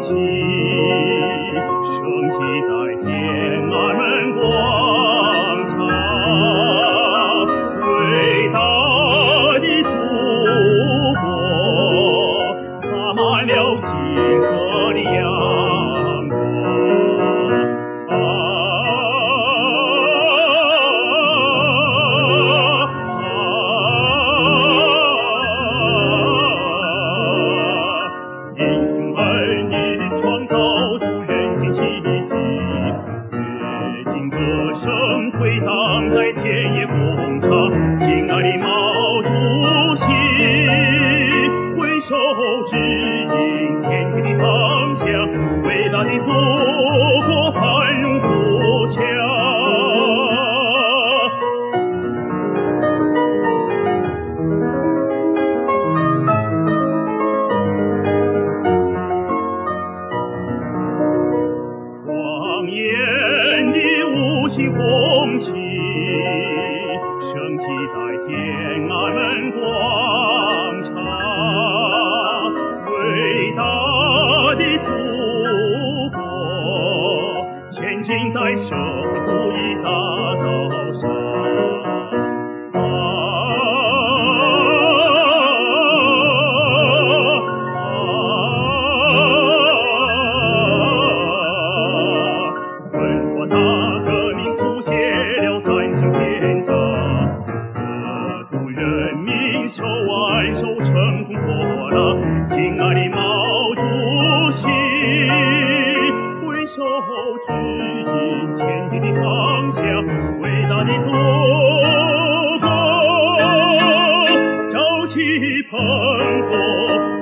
旗，升起在天安门广场，伟大的祖国洒满了金色的阳光。英雄儿女创造出人间奇迹，跃进歌声回荡在田野广场。亲爱的毛主席，挥手指引前进的方向，伟大的祖国繁荣富强。庄严的五星红旗升起在天安门广场，伟大的祖国前进在社会主义大道上。手挽手乘风破浪，亲爱的毛主席，挥手指引前进的方向，伟大的祖国朝气蓬勃。